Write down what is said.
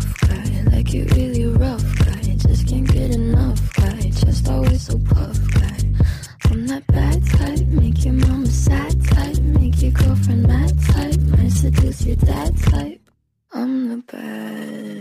tough guy, like you really rough guy. Just can't get enough guy, just always so puff guy. I'm that bad type, make your mind